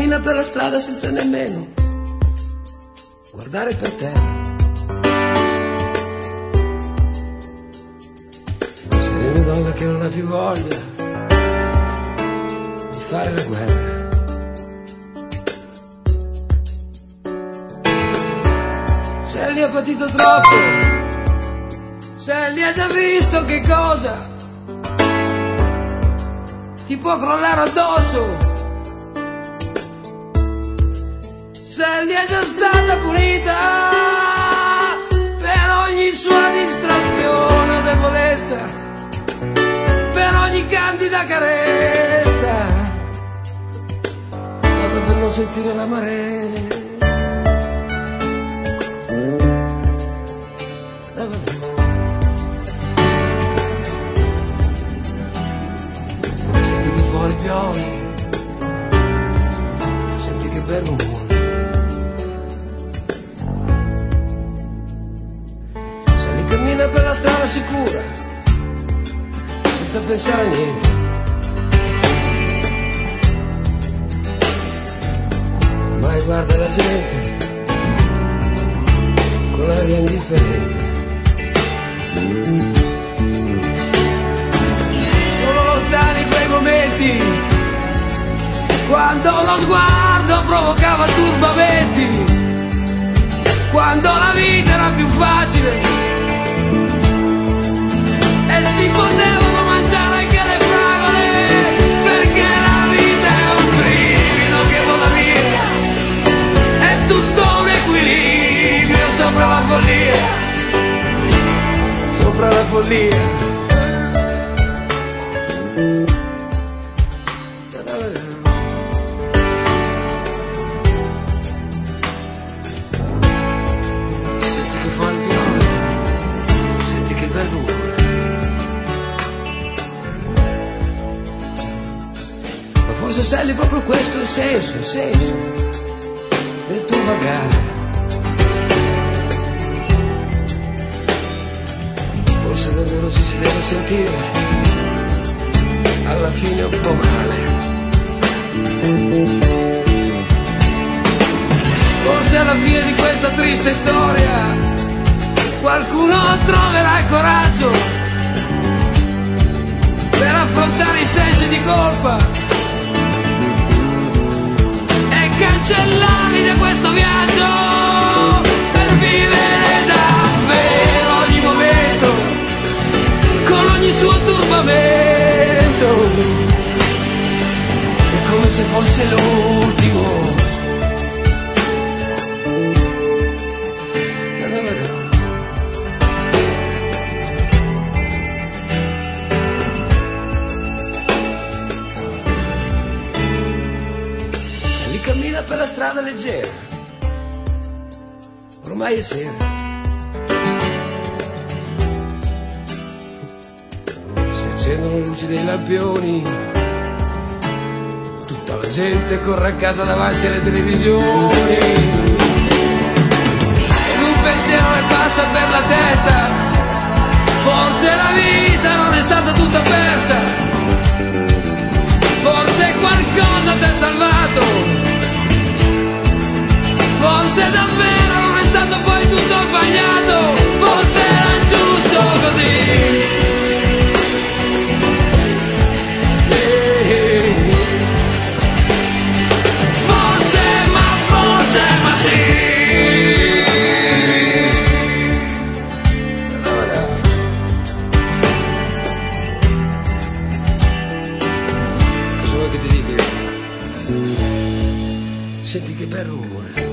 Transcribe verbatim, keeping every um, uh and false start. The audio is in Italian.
cammina per la strada senza nemmeno guardare per terra. Sei una donna che non ha più voglia di fare la guerra. Se li ha patito troppo, se li ha già visto che cosa ti può crollare addosso, se li è già stata punita per ogni sua distrazione o debolezza, per ogni candida carezza, dato per non sentire l'amarezza. Senti che fuori piove, senti che bel rumore. Cammina per la strada sicura, senza pensare a niente. Ormai guarda la gente con aria indifferente. Sono lontani quei momenti quando lo sguardo provocava turbamenti, quando la vita era più facile e si potevano mangiare anche le fragole, perché la vita è un brivido che vola via, è tutto un equilibrio sopra la follia, sopra la follia. Senti che fuori piove, senti che bel rumore. Forse sai proprio questo il senso, il senso del tuo vagare. Forse davvero ci si deve sentire alla fine un po' male. Forse alla fine di questa triste storia qualcuno troverà il coraggio per affrontare i sensi di colpa, cancellarli da questo viaggio, per vivere davvero ogni momento con ogni suo turbamento, è come se fosse l'ultimo. Cammina per la strada leggera, ormai è sera. Si accendono le luci dei lampioni, tutta la gente corre a casa davanti alle televisioni, ed un pensiero le passa per la testa: forse la vita non è stata tutta persa, forse qualcosa si è salvato, forse davvero non è stato poi tutto sbagliato, forse era giusto così. Forse, ma forse, ma sì. Cosa vuoi che ti dica? Senti che bel rumore.